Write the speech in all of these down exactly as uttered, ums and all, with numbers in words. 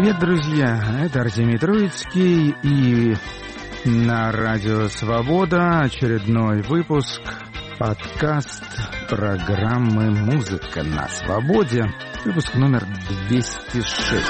Привет, друзья! Это Артемий Троицкий, и на Радио Свобода очередной выпуск, подкаст программы «Музыка на свободе», выпуск номер двести шесть.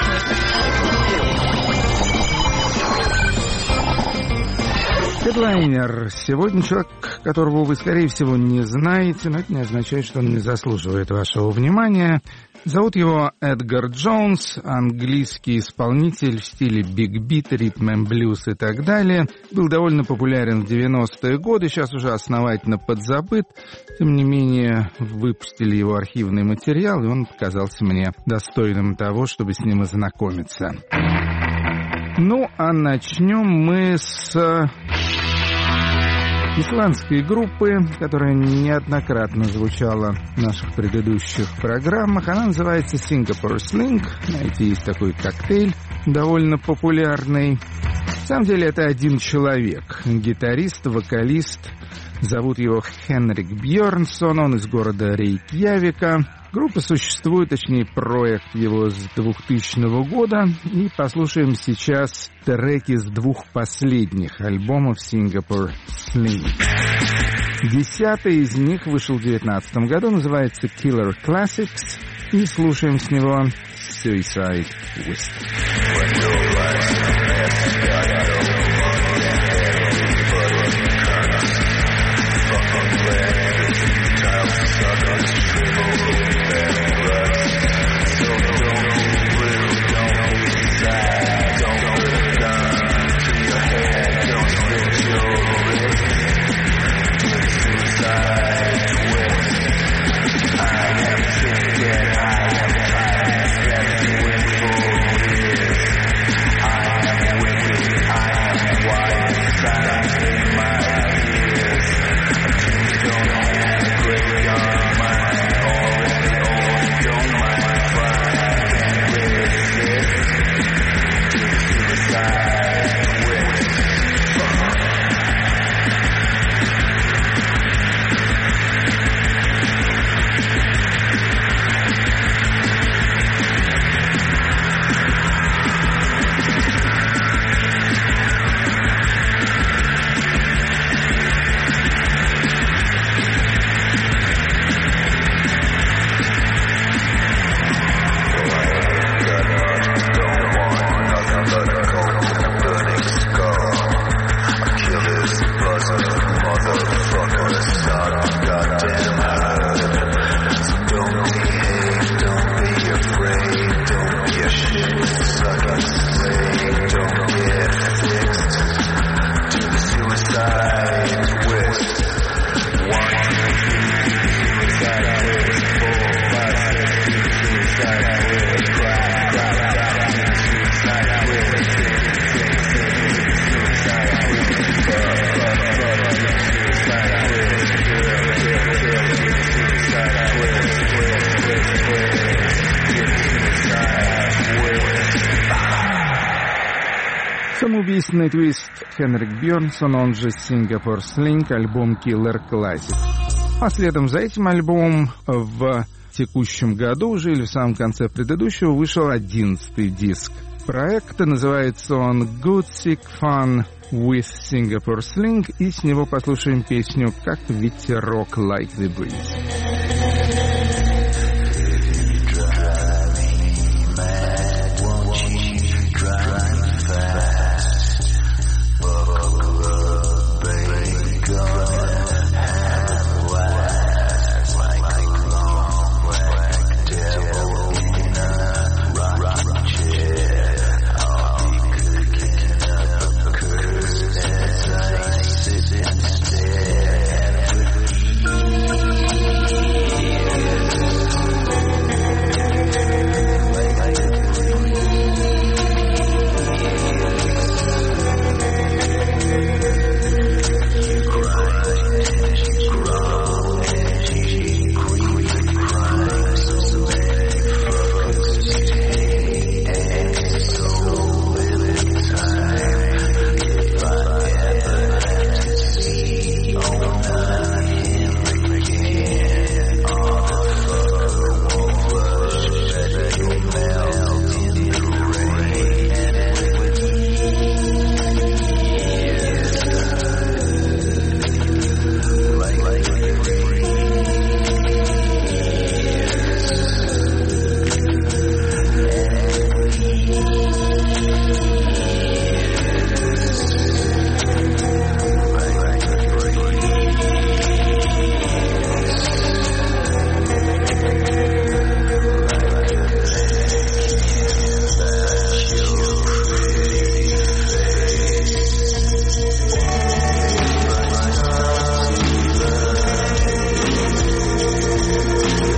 Хедлайнер. Сегодня человек, которого вы, скорее всего, не знаете, но это не означает, что он не заслуживает вашего внимания. Зовут его Эдгар Джонс, английский исполнитель в стиле биг-бит, ритм-н-блюз и так далее. Был довольно популярен в девяностые годы, сейчас уже основательно подзабыт. Тем не менее, выпустили его архивный материал, и он показался мне достойным того, чтобы с ним ознакомиться. Ну, а начнем мы с исландской группы, которая неоднократно звучала в наших предыдущих программах. Она называется Singapore Sling. Знаете, есть такой коктейль, довольно популярный. На самом деле это один человек, гитарист, вокалист. Зовут его Хенрик Бьернсон, он из города Рейкьявика. Группа существует, точнее, проект его с двухтысячного года. И послушаем сейчас треки с двух последних альбомов Singapore Sling. Десятый из них вышел в девятнадцатом году, называется Killer Classics. И слушаем с него Suicide Twist. Самоубийственный твист Хенрик Бьернсон, он же Singapore Sling, альбом Killer Classic. А следом за этим альбомом в текущем году, уже или в самом конце предыдущего, вышел одиннадцатый диск проекта. Называется он Good Sick Fun with Singapore Sling, и с него послушаем песню «Как ветерок like the breeze». Thank you.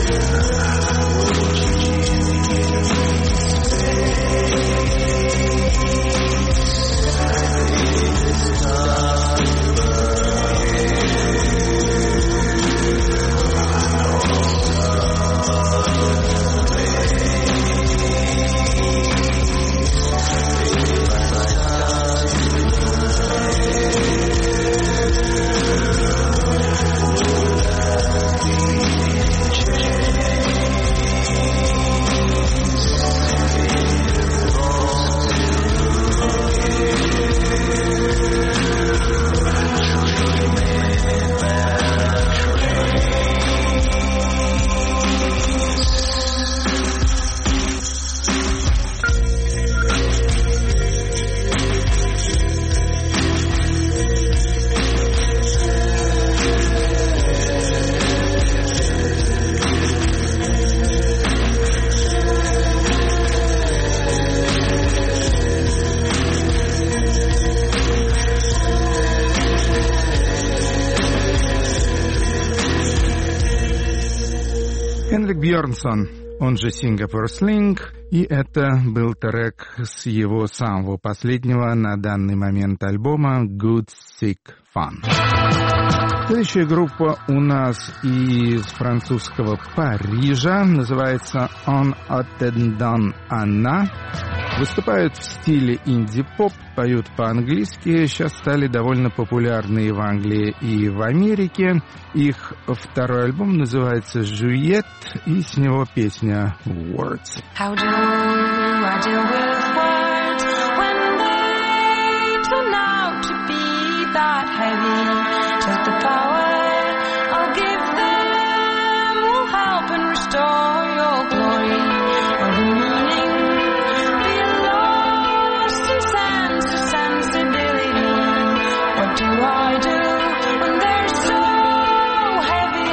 Бьернсон, он же Singapore Sling, и это был трек с его самого последнего на данный момент альбома Good Sick Fun. Следующая группа у нас из французского Парижа, называется On Attendant Anna. Выступают в стиле инди-поп, поют по-английски, сейчас стали довольно популярны в Англии и в Америке. Их второй альбом называется «Juliet», и с него песня «Words». How do I deal with words when they turn out to be that heavy? Take the power, I'll give them, will help and restore your glory. Or the meaning be lost in sense of sensibility. What do I do when they're so heavy?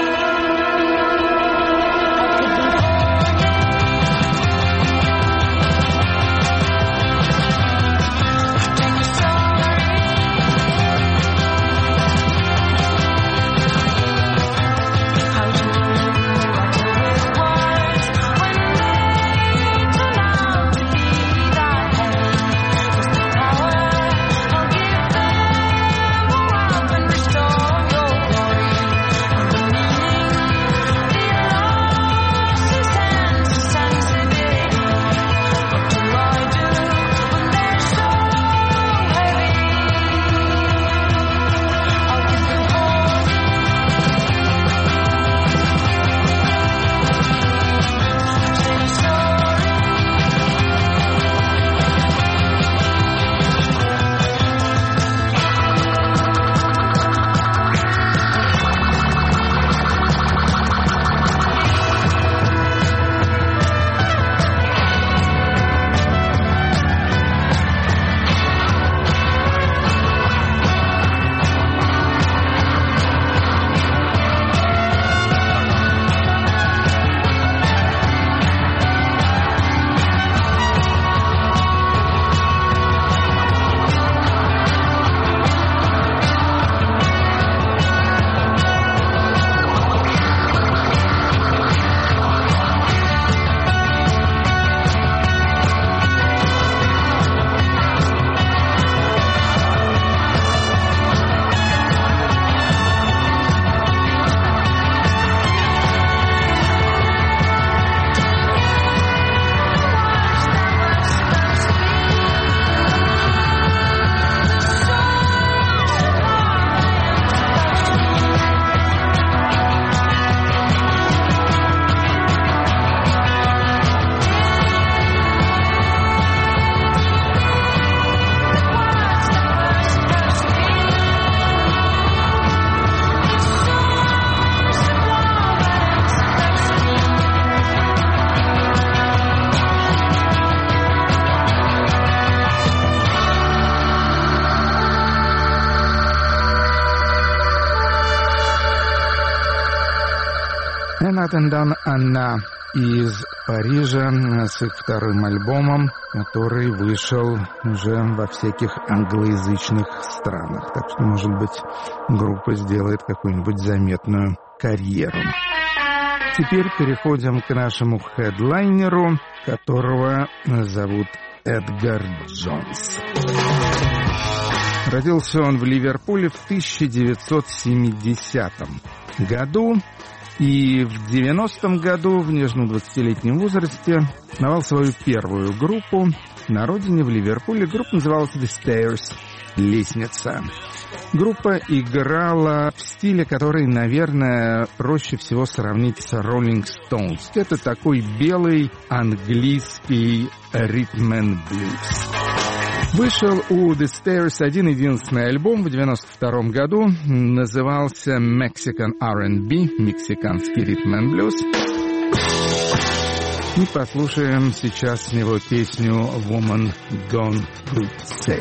Attendant Anna из Парижа с их вторым альбомом, который вышел уже во всяких англоязычных странах. Так что, может быть, группа сделает какую-нибудь заметную карьеру. Теперь переходим к нашему хедлайнеру, которого зовут Эдгар Джонс. Родился он в Ливерпуле в тысяча девятьсот семидесятом году и в девяностом году в нежном двадцатилетнем возрасте основал свою первую группу на родине в Ливерпуле. Группа называлась The Stairs — «Лестница». Группа играла в стиле, который, наверное, проще всего сравнить с Rolling Stones. Это такой белый английский ритм-н-блюз. Вышел у The Stairs один единственный альбом в девяносто втором году. Назывался Mexican ар энд би, мексиканский ритм-н-блюз. И послушаем сейчас с него песню Woman Gone to Say.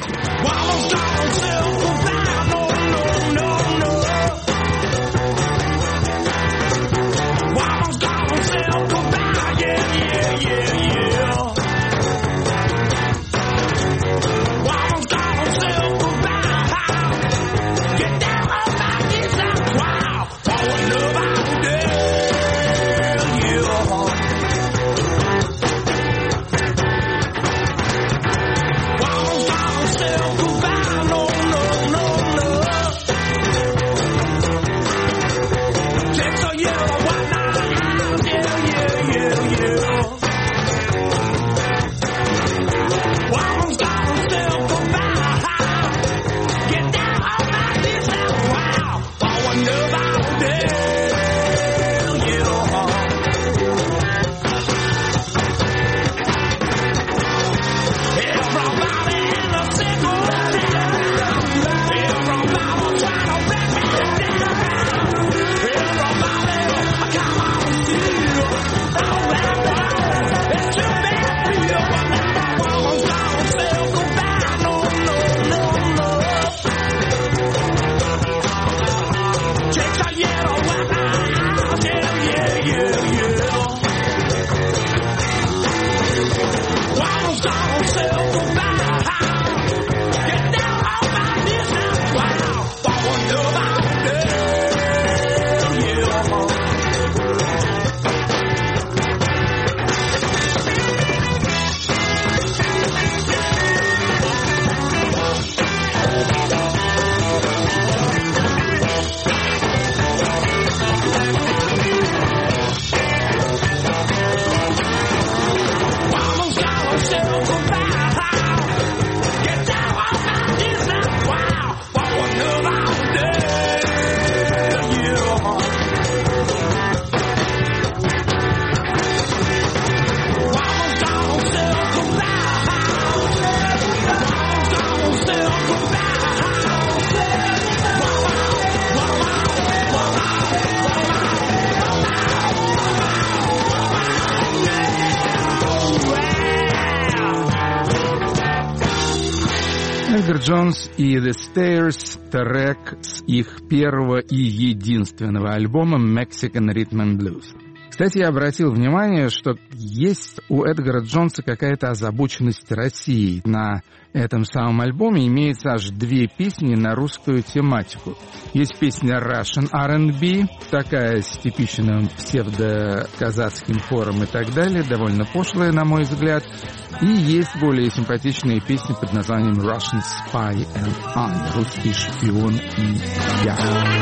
Эдгар Джонс и The Stairs, трек с их первого и единственного альбома Mexican Rhythm and Blues. Кстати, я обратил внимание, что есть у Эдгара Джонса какая-то озабоченность Россией. На этом самом альбоме имеется аж две песни на русскую тематику. Есть песня Russian ар энд би, такая с типичным псевдоказахским хором и так далее, довольно пошлая, на мой взгляд. И есть более симпатичные песни под названием Russian Spy and I, русский шпион и я.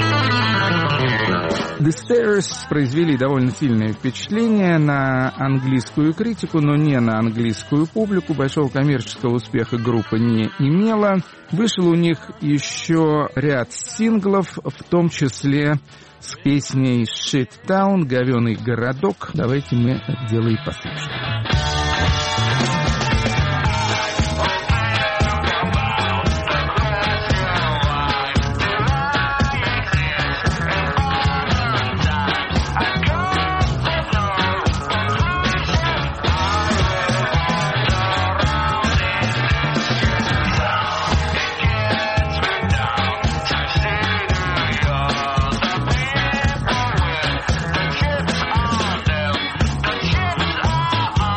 The Stairs произвели довольно сильное впечатление на английскую критику, но не на английскую публику. Большого коммерческого успеха группа не имела. Вышел у них еще ряд синглов, в том числе с песней Shit Town, говёный городок. Давайте мы это дело и послушаем. Oh,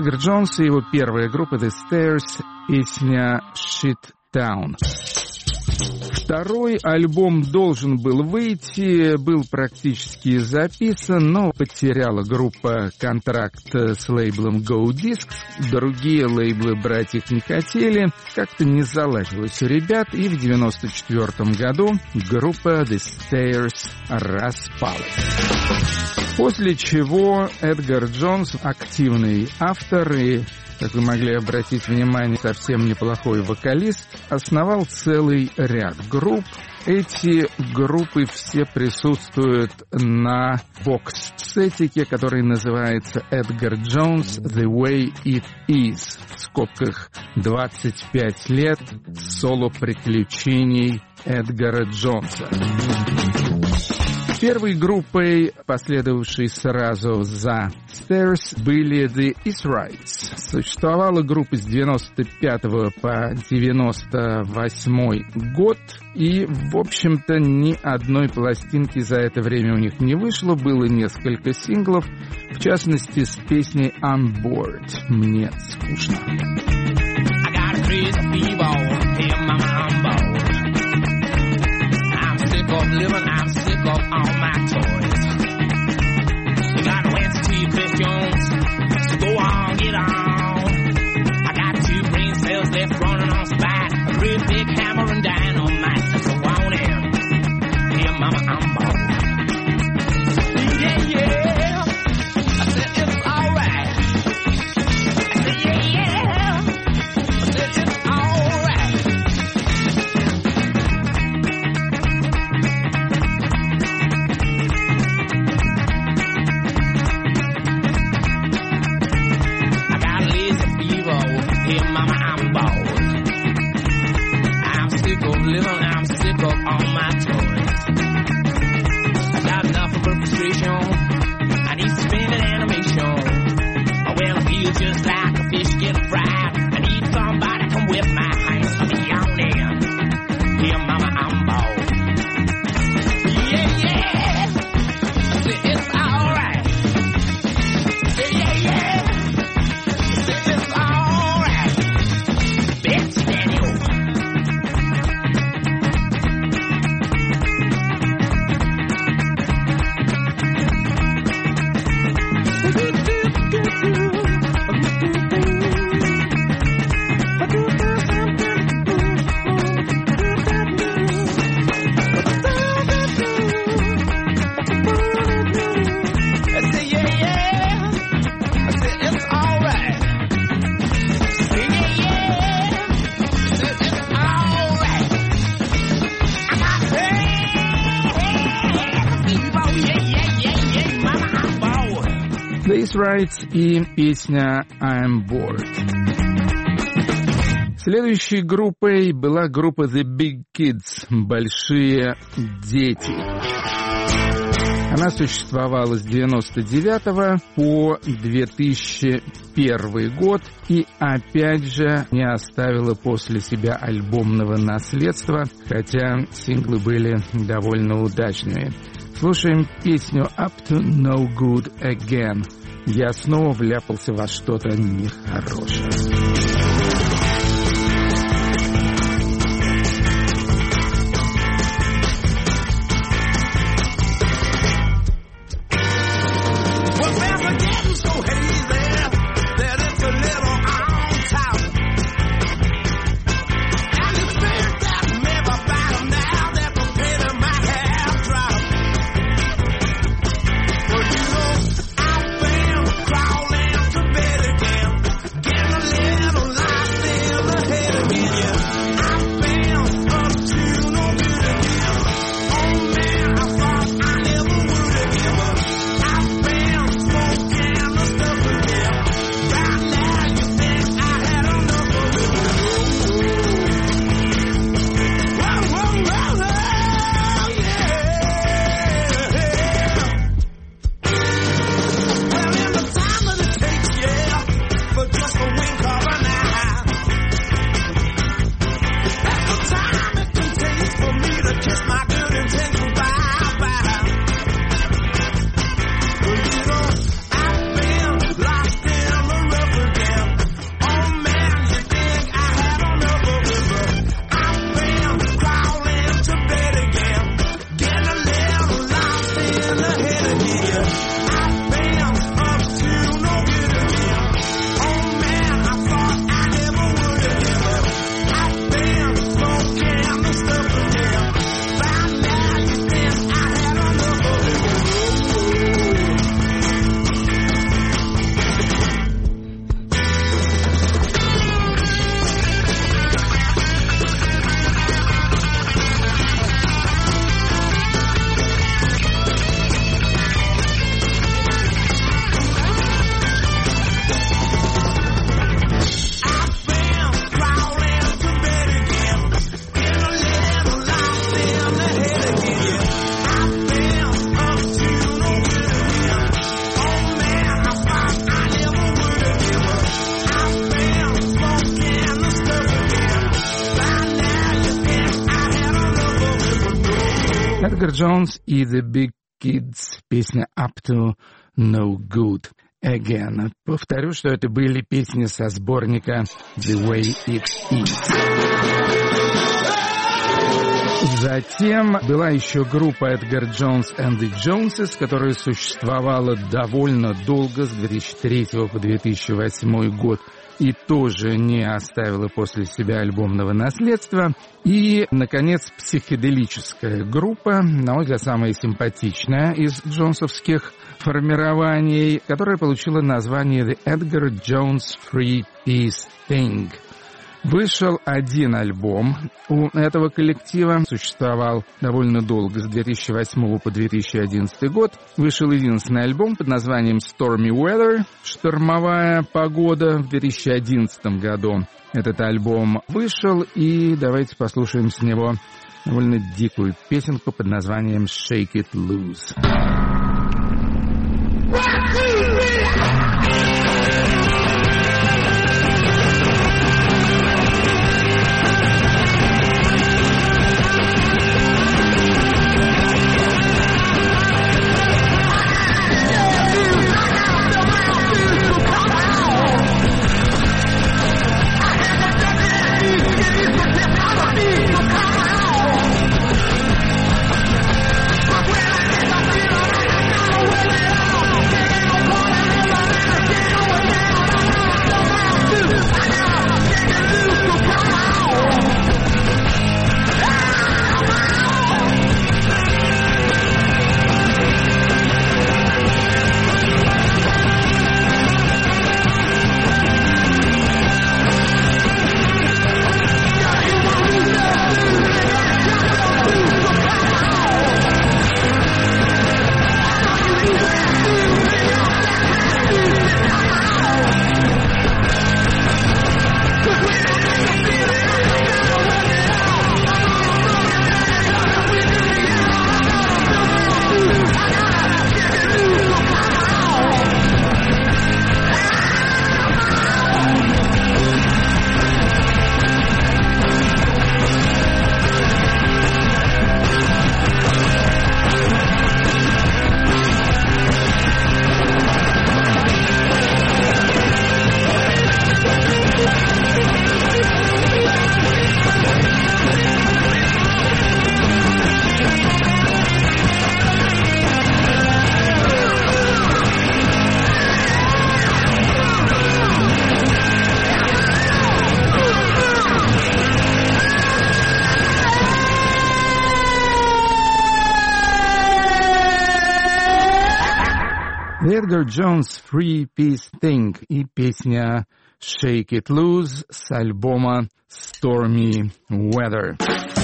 Эдгар Джонс и его первая группа The Stairs, песня Shit Town. Второй альбом должен был выйти, был практически записан, но потеряла группа контракт с лейблом Go Discs. Другие лейблы брать их не хотели, как-то не заладилось у ребят, и в девяносто четвёртом году группа The Stairs распалась. После чего Эдгар Джонс, активный автор и, как вы могли обратить внимание, совсем неплохой вокалист, основал целый ряд групп. Эти группы все присутствуют на бокс-сетике, который называется «Эдгар Джонс The Way It Is», в скобках двадцать пять лет соло-приключений Эдгара Джонса. Первой группой, последовавшей сразу за Stairs, были The Israelites. Существовала группа с девяносто пятого по девяносто восьмой год, и, в общем-то, ни одной пластинки за это время у них не вышло, было несколько синглов, в частности, с песней I'm Bored. Мне скучно. Of living, I'm sick of all my toys. You got no answer to your questions, so go on, get on. I got two brain cells left running on spine, a real big hammer and dynamite, so on in. Yeah, mama, I'm bored. Yeah, yeah. I said it's alright. I said yeah, yeah. I said it's alright. Mama, I'm bored. I'm sick of living, I'm sick of all my toys. I got enough of frustration. I need to spin an animation. Well, I feel just like a fish getting fried. I need somebody to come whip my hands for me on in. Yeah, mama, I'm bored. Yeah, yeah. I said it's alright. Yeah, yeah. I said it's alright. Rights и песня I'm Bored. Следующей группой была группа The Big Kids, большие дети. Она существовала с девяносто девятого по две тысячи первый год и опять же не оставила после себя альбомного наследства, хотя синглы были довольно удачными. Слушаем песню Up to No Good Again. Я снова вляпался во что-то нехорошее. Little Эдгар Джонс и The Big Kids, песня Up to No Good Again. Повторю, что это были песни со сборника The Way It Is. Затем была еще группа Эдгар Джонс and the Joneses, которая существовала довольно долго, с две тысячи третьего по две тысячи восьмой год, и тоже не оставила после себя альбомного наследства. И, наконец, психоделическая группа, на мой взгляд, самая симпатичная из джонсовских формирований, которая получила название The Edgar Jones Three Piece Thing. Вышел один альбом у этого коллектива, существовал довольно долго, с две тысячи восьмого по две тысячи одиннадцатый год. Вышел единственный альбом под названием Stormy Weather, штормовая погода, в две тысячи одиннадцатом году. Этот альбом вышел, и давайте послушаем с него довольно дикую песенку под названием Shake It Loose. Эдгар Джонс Three Piece Thing и песня Shake It Loose с альбома Stormy Weather.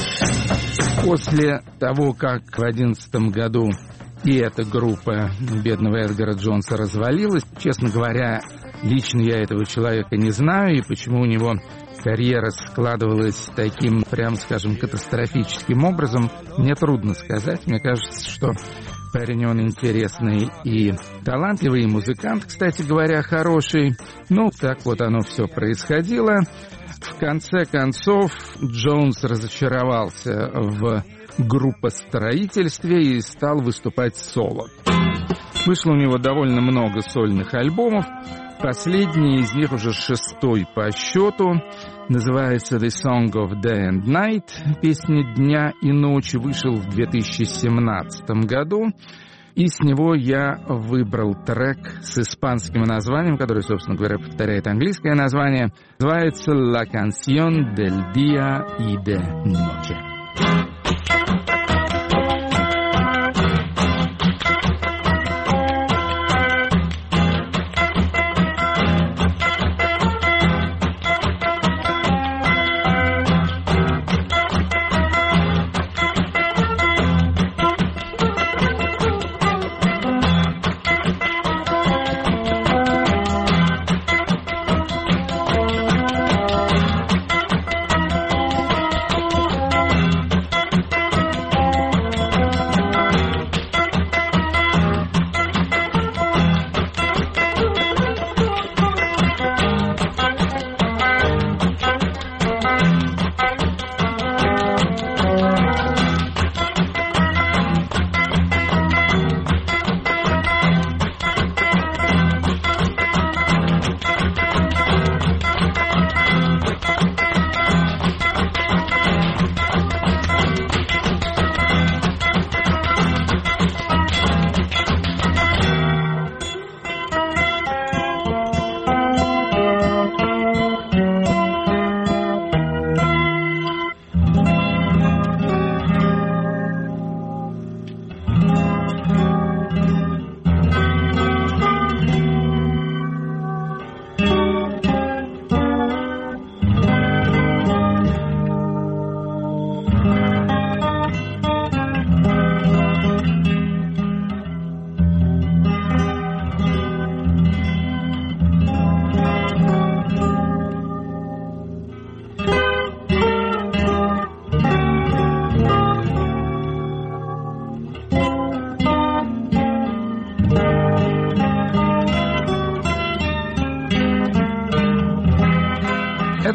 После того, как в одиннадцатом году и эта группа бедного Эдгара Джонса развалилась, честно говоря, лично я этого человека не знаю, и почему у него карьера складывалась таким, прям скажем, катастрофическим образом, мне трудно сказать. Мне кажется, что парень он интересный и талантливый, и музыкант, кстати говоря, хороший. Ну, так вот оно все происходило. В конце концов, Джонс разочаровался в группостроительстве и стал выступать соло. Вышло у него довольно много сольных альбомов. Последний из них уже шестой по счету. Называется The Song of Day and Night. Песня дня и ночи. Вышел в две тысячи семнадцатом году. И с него я выбрал трек с испанским названием, который, собственно говоря, повторяет английское название. Называется La Canción del Día y de Noche.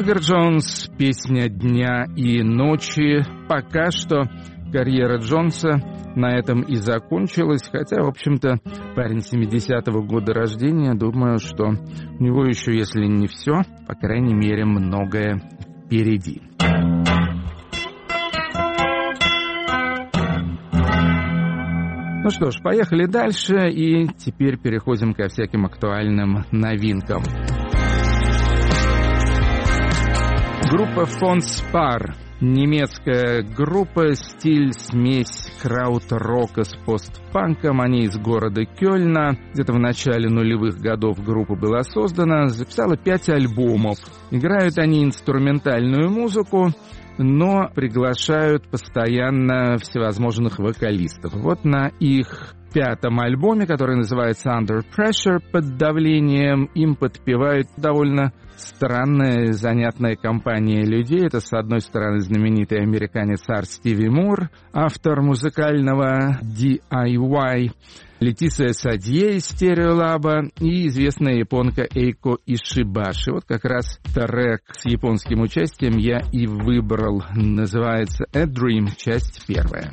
Тигр Джонс, песня дня и ночи. Пока что карьера Джонса на этом и закончилась, хотя, в общем-то, парень семидесятого года рождения, думаю, что у него еще, если не все, по крайней мере, многое впереди. Ну что ж, поехали дальше, и теперь переходим ко всяким актуальным новинкам. Группа Фон Спар. Немецкая группа, стиль смесь краут-рока с постпанком. Они из города Кёльна. Где-то в начале нулевых годов группа была создана. Записала пять альбомов. Играют они инструментальную музыку, но приглашают постоянно всевозможных вокалистов. Вот на их пятом альбоме, который называется Under Pressure, под давлением, им подпевают довольно странная, занятная компания людей. Это, с одной стороны, знаменитый американец Ар Стиви Мур, автор музыкального ди ай вай, Летисия Садье из Стереолаба и известная японка Эйко Ишибаши. Вот как раз трек с японским участием я и выбрал. Называется A Dream, часть первая.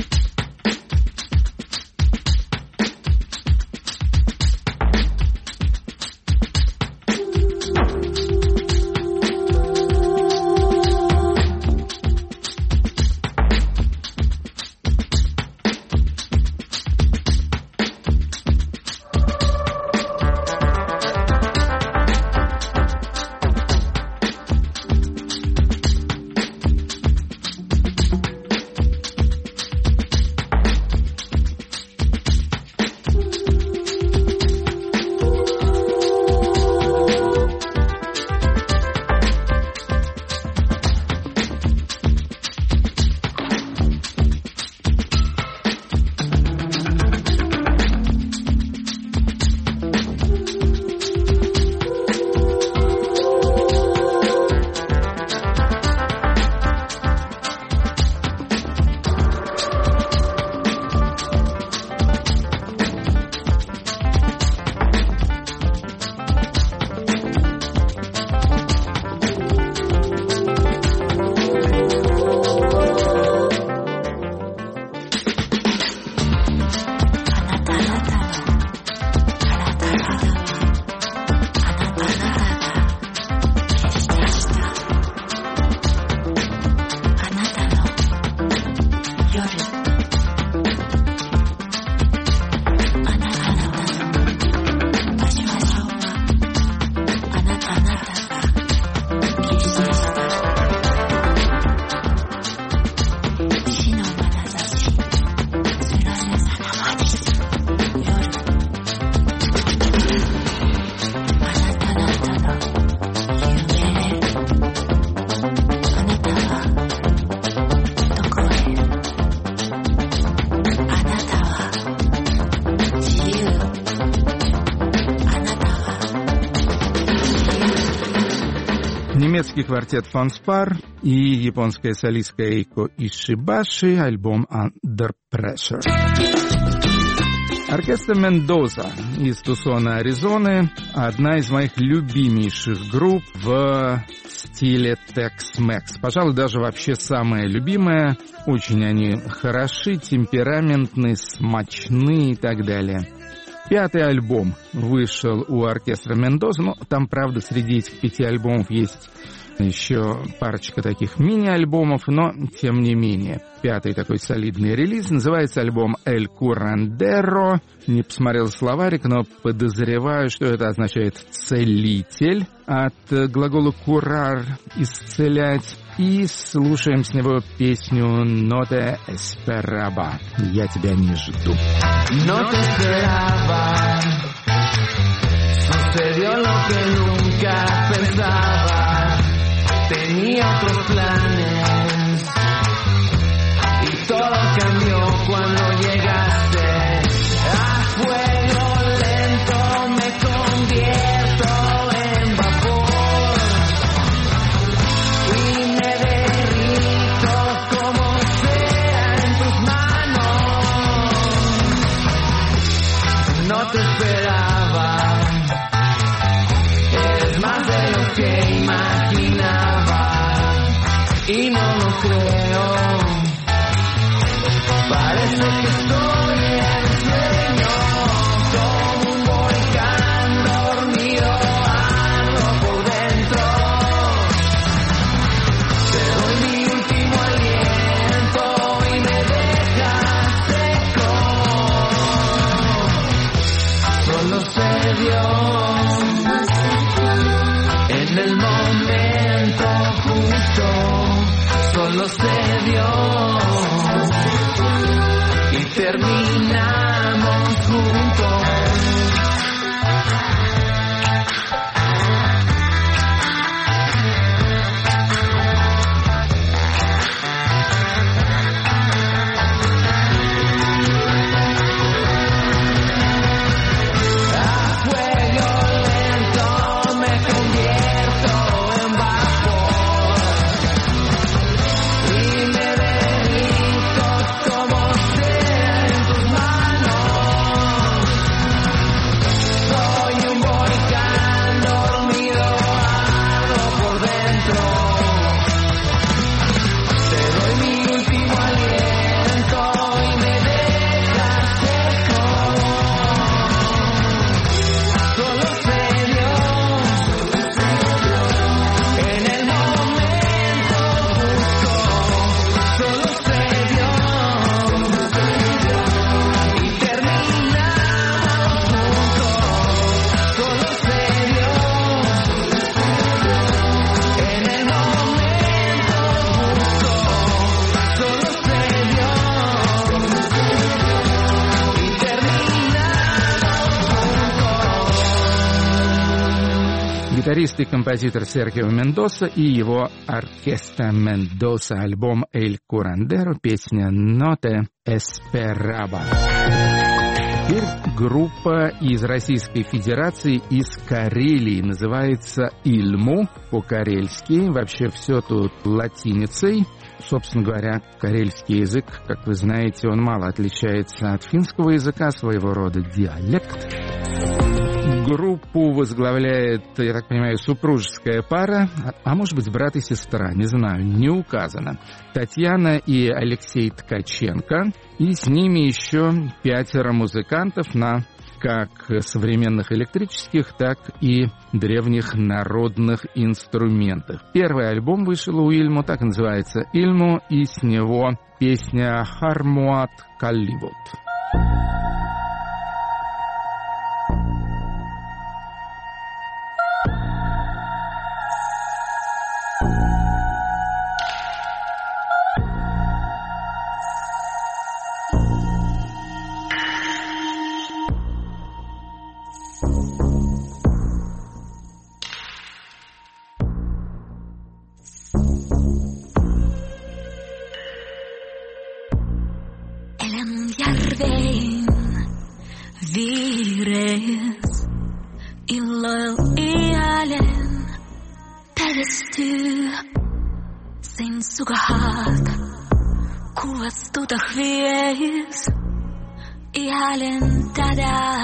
Немецкий квартет Фон Спар и японская солистка Эйко Ишибаши, альбом Under Pressure. Оркестр Мендоза из Тусона, Аризоны, одна из моих любимейших групп в стиле Tex-Mex. Пожалуй, даже вообще самая любимая. Очень они хороши, темпераментны, смачны и так далее. Пятый альбом вышел у оркестра Мендоза, но там, правда, среди этих пяти альбомов есть еще парочка таких мини-альбомов, но тем не менее. Пятый такой солидный релиз, называется альбом «El Curandero». Не посмотрел словарик, но подозреваю, что это означает «целитель», от глагола «curar» — «исцелять». И слушаем с него песню «No te esperaba» — «Я тебя не жду». No te esperaba, sucedió lo que nunca pensaba, tenía otros planes y todo cambió cuando llegaste. A fuego lento me convierto en vapor y me derrito como sea en tus manos. No te esperaba, eres más de lo que imaginaba. y no lo creo. Parece que estoy en sueño, como un volcán dormido, ardo por dentro. Te doy mi último aliento y me dejas seco. Solo sé Dios en el momento justo. Solo sé Dios y terminamos juntos. A fuego lento me convierto en vapor y me derrito como sea en tus manos. Soy un volcán dormido, ardo por dentro. Te doy mi último aliento y me dejas seco. Solo sé Dios en el momento justo. Solo sé Dios y terminamos juntos. Solo sé Dios en el momento justo. Solo sé Dios y terminamos juntos. Гитарист и композитор Серхио Мендоса и его оркестр Мендоса, альбом «Эль Курандеро», песня «Ноте Эспераба». Теперь группа из Российской Федерации, из Карелии, называется «Ильму» по-карельски. Вообще все тут латиницей. Собственно говоря, карельский язык, как вы знаете, он мало отличается от финского языка, своего рода диалект. Группу возглавляет, я так понимаю, супружеская пара, а, а может быть, брат и сестра, не знаю, не указано. Татьяна и Алексей Ткаченко, и с ними еще пятеро музыкантов на как современных электрических, так и древних народных инструментах. Первый альбом вышел у Ильму, так и называется «Ильму», и с него песня «Хармуат Калливот». Vires illo ialen täystyy sen sukahat kuvastutah vies ialen tätä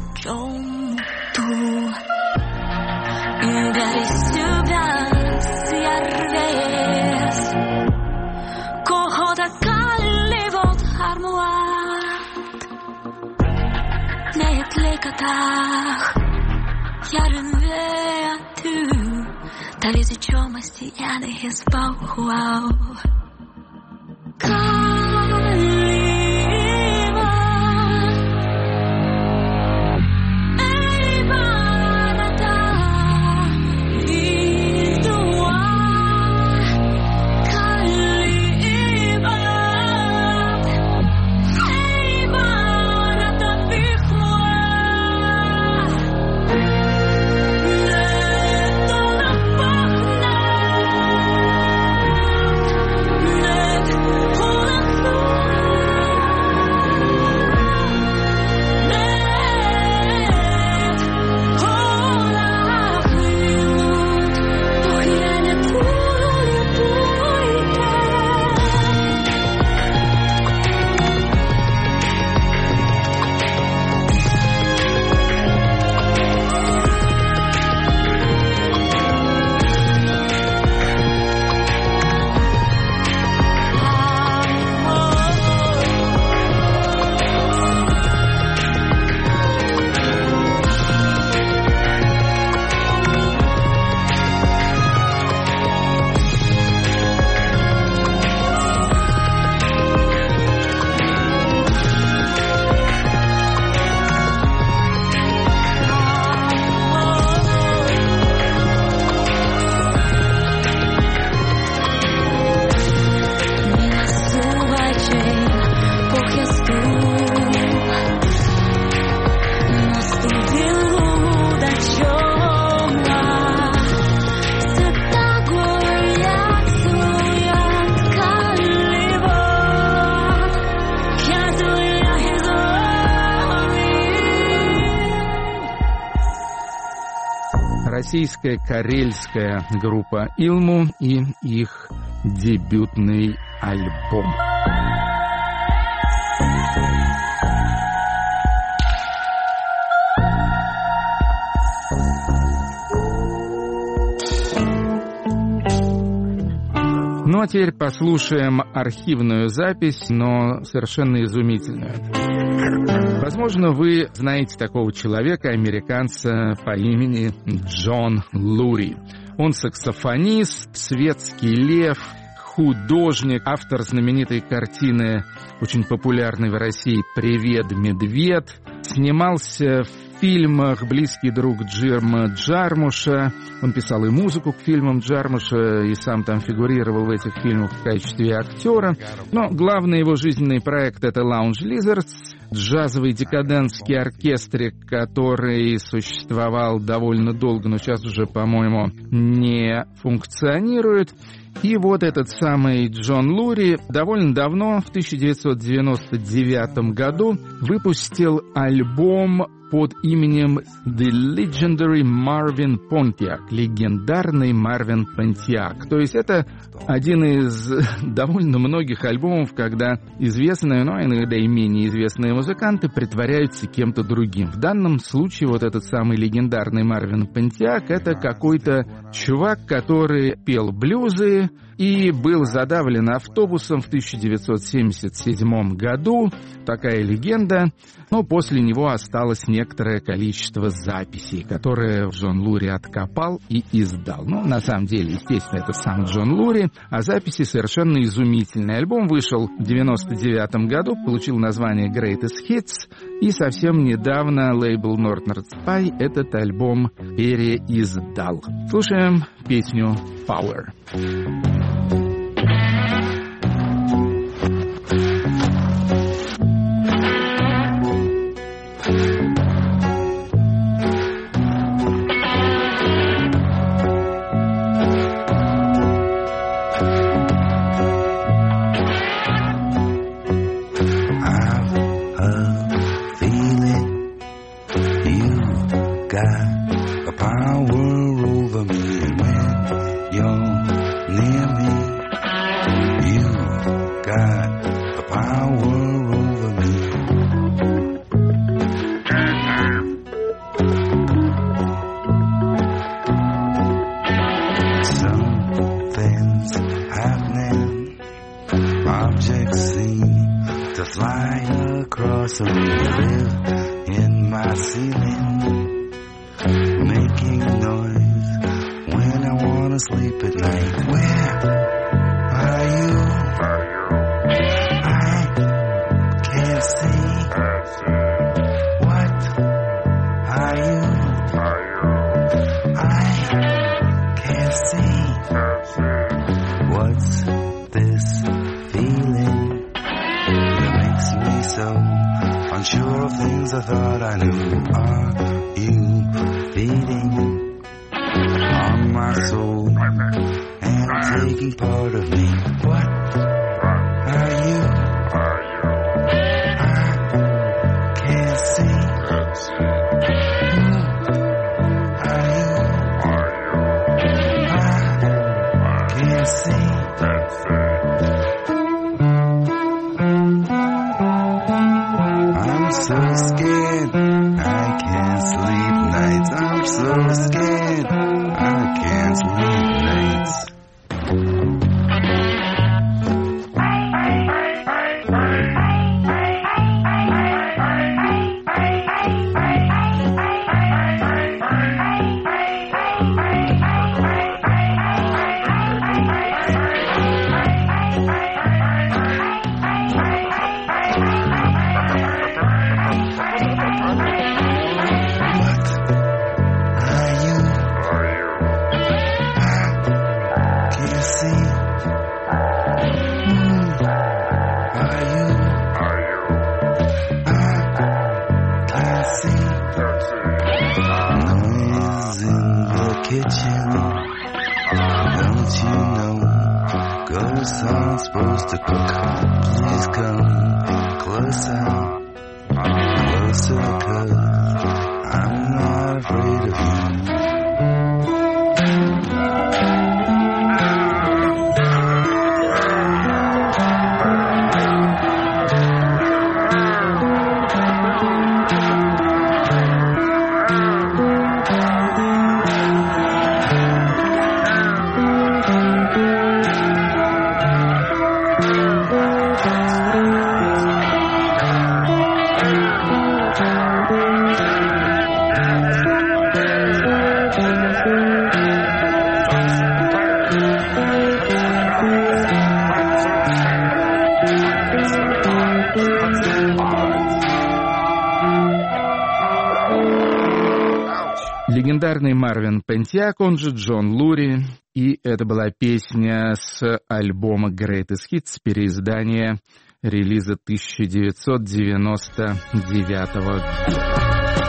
jouttuu ympäri syväns järves kohota kallivot harmuat meidät leikataan järven veätyy Talisi chomasti ääni his pauhuau российская карельская группа «Илму» и их дебютный альбом. Ну а теперь послушаем архивную запись, но совершенно изумительную. Возможно, вы знаете такого человека, американца по имени Джон Лури. Он саксофонист, светский лев, художник, автор знаменитой картины, очень популярной в России «Привет, медведь». Снимался в фильмах «Близкий друг Джима Джармуша». Он писал и музыку к фильмам Джармуша, и сам там фигурировал в этих фильмах в качестве актера. Но главный его жизненный проект — это «Lounge Lizards», джазовый декадентский оркестр, который существовал довольно долго, но сейчас уже, по-моему, не функционирует. И вот этот самый Джон Лури довольно давно, в тысяча девятьсот девяносто девятом году, выпустил альбом под именем The Legendary Marvin Pontiac, легендарный Марвин Понтиак. То есть это один из довольно многих альбомов, когда известные, но иногда и менее известные музыканты притворяются кем-то другим. В данном случае вот этот самый легендарный Марвин Понтиак — это какой-то чувак, который пел блюзы и был задавлен автобусом в тысяча девятьсот семьдесят седьмом году. Такая легенда. Но после него осталось некоторое количество записей, которые Джон Лури откопал и издал. Ну, на самом деле, естественно, это сам Джон Лури, а записи совершенно изумительные. Альбом вышел в девяносто девятом году, получил название Greatest Hits, и совсем недавно лейбл Northern Spy этот альбом переиздал. Слушаем песню «Power». Closer, 'cause I'm not afraid of you. легендарный Марвин Пентиак, он же Джон Лури, и это была песня с альбома Greatest Hits, переиздание релиза тысяча девятьсот девяносто девятого года.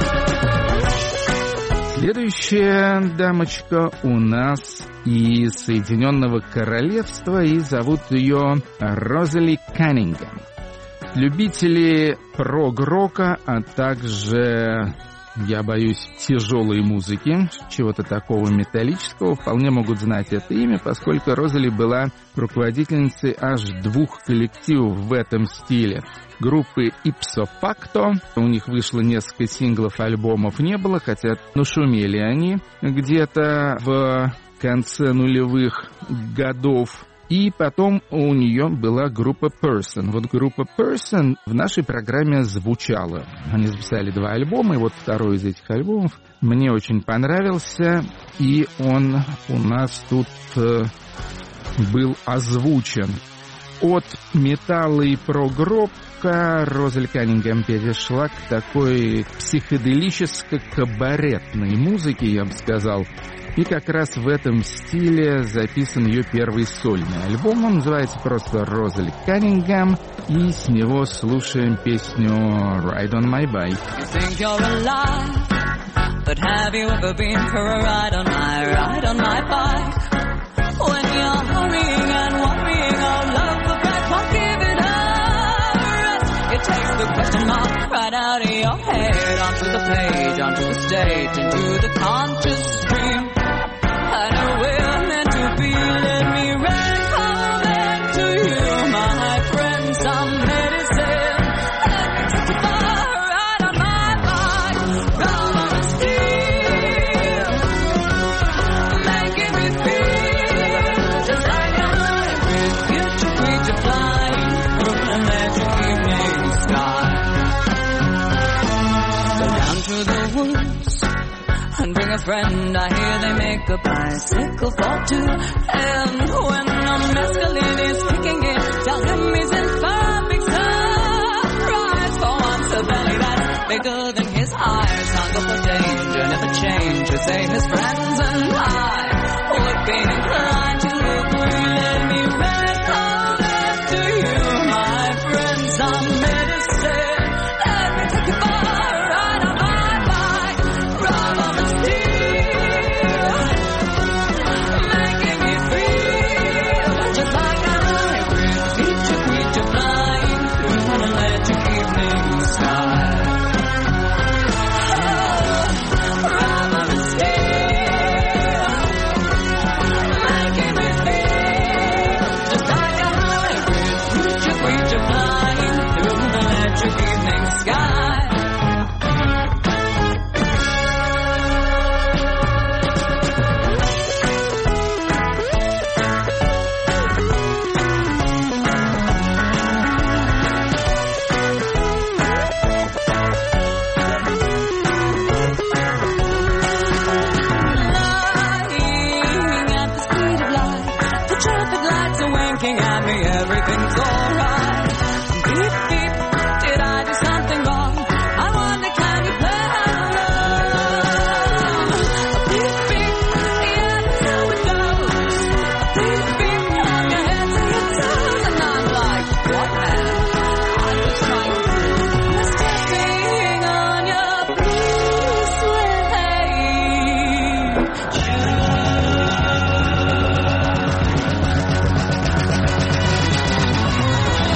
Следующая дамочка у нас из Соединенного Королевства, и зовут ее Розали Каннингем. Любители прог-рока, а также, я боюсь, тяжелой музыки, чего-то такого металлического, вполне могут знать это имя, поскольку Розали была руководительницей аж двух коллективов в этом стиле. Группы Ipso Facto, у них вышло несколько синглов, альбомов не было, хотя ну, шумели они где-то в конце нулевых годов. И потом у нее была группа Person. Вот группа Person в нашей программе звучала. Они записали два альбома, и вот второй из этих альбомов мне очень понравился, и он у нас тут э, был озвучен. От металла и прогрока Розали Каннингем перешла к такой психоделическо-кабаретной музыке, я бы сказал. И как раз в этом стиле записан ее первый сольный альбом. Он называется просто «Розали Каннингем», и с него слушаем песню «Ride on my bike». You think you're alive, but have you ever been for a ride on my, ride on my bike? When you're hurrying and worrying, oh love, the breath won't give it a rest. It takes the question mark right out of your head, onto the page, onto the stage, into the conscious stream. I know we're meant to be, let me recommend to you, my friend, some medicine. Let me take you for a ride on my bike, ride on the steel, making me feel just like I'm with future creature flying through the magic evening sky. Go down to the woods and bring a friend. I hear they make a bicycle for two. And when a mescaline is kicking in, tell him he's in for a big surprise. For once a belly that's bigger than his eyes, hunger for danger, never change. To say his friends and I would be inclined to agree. Let me recommend to you, my friends, some medicine. Let me take you for a ride on my bike, ride on the steel, making me feel just like I'm with future creature flying through an electric evening sky. Oh, ride on the steel, making me feel just like I'm with future creature flying through an electric evening sky. Lying at the speed of light, the traffic lights are winking at me, everything's alright. Beep, beep, did I do something wrong? I wonder, can you play along? Beep, beep, yeah, that's how it goes. Beep, beep, on your heads and your toes, and I'm like, what man? I'm just trying to prove stepping on your blue suede shoes.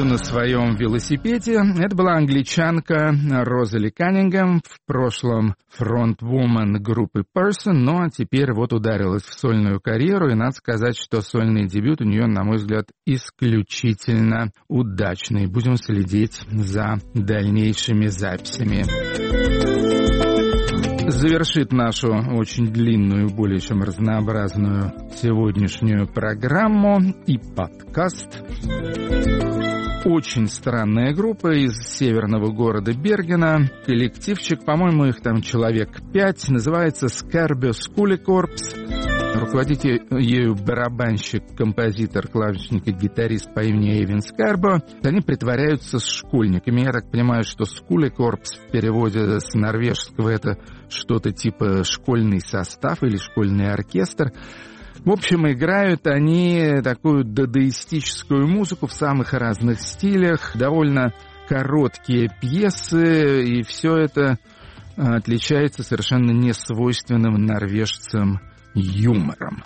еду на своем велосипеде. Это была англичанка Розали Каннингем, в прошлом фронтвумен группы Person, но теперь вот ударилась в сольную карьеру, и надо сказать, что сольный дебют у нее, на мой взгляд, исключительно удачный. Будем следить за дальнейшими записями. Завершит нашу очень длинную, более чем разнообразную сегодняшнюю программу и подкаст. Очень странная группа из северного города Бергена. Коллективчик, по-моему, их там человек пять, называется Scarbo Schoolie Corps. Руководит ею барабанщик, композитор, клавишник и гитарист по имени Эйвин Скарбо. Они притворяются школьниками. Я так понимаю, что Schoolie Corps в переводе с норвежского это что-то типа школьный состав или школьный оркестр. В общем, играют они такую дадаистическую музыку в самых разных стилях, довольно короткие пьесы, и все это отличается совершенно несвойственным норвежцам юмором.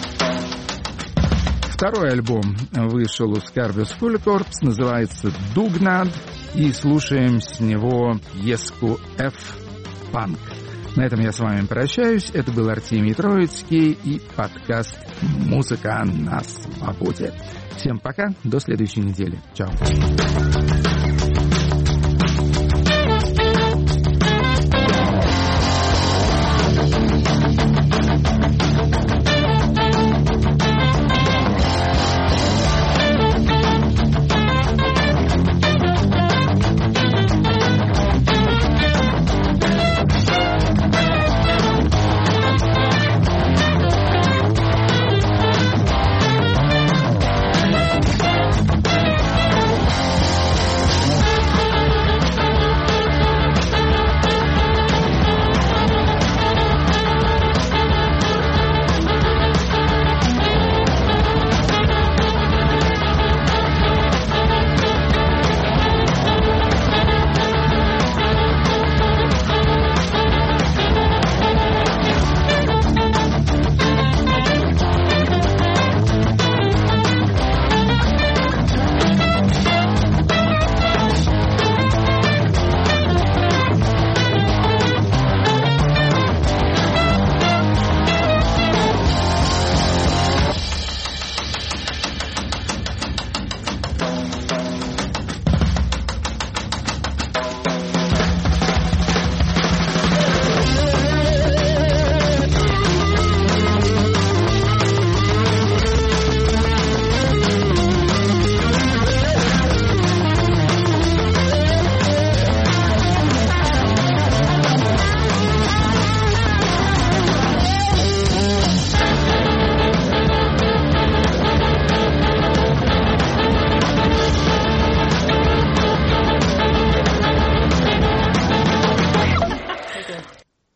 Второй альбом вышел у Scarbo Schoolie Corps, называется «Дугнад», и слушаем с него пьеску «F-Punk». На этом я с вами прощаюсь. Это был Артемий Троицкий и подкаст «Музыка на свободе». Всем пока, до следующей недели. Чао.